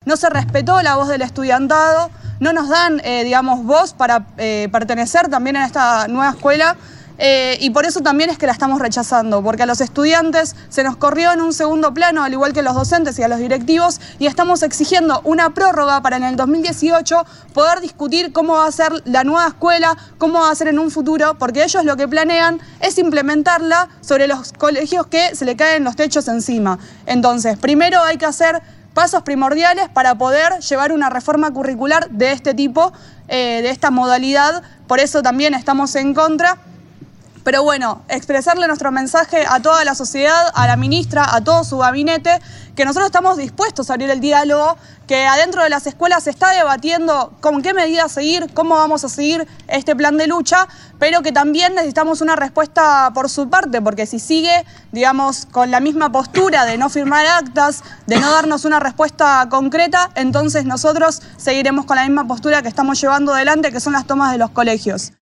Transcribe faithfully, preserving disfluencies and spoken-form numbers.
no se respetó la voz del estudiantado, no nos dan, eh, digamos, voz para eh, pertenecer también en esta nueva escuela. Eh, y por eso también es que la estamos rechazando, porque a los estudiantes se nos corrió en un segundo plano, al igual que a los docentes y a los directivos, y estamos exigiendo una prórroga para en el dos mil dieciocho poder discutir cómo va a ser la nueva escuela, cómo va a ser en un futuro, porque ellos lo que planean es implementarla sobre los colegios que se le caen los techos encima. Entonces, primero hay que hacer pasos primordiales para poder llevar una reforma curricular de este tipo, eh, de esta modalidad, por eso también estamos en contra. Pero bueno, expresarle nuestro mensaje a toda la sociedad, a la ministra, a todo su gabinete, que nosotros estamos dispuestos a abrir el diálogo, que adentro de las escuelas se está debatiendo con qué medidas seguir, cómo vamos a seguir este plan de lucha, pero que también necesitamos una respuesta por su parte, porque si sigue, digamos, con la misma postura de no firmar actas, de no darnos una respuesta concreta, entonces nosotros seguiremos con la misma postura que estamos llevando adelante, que son las tomas de los colegios.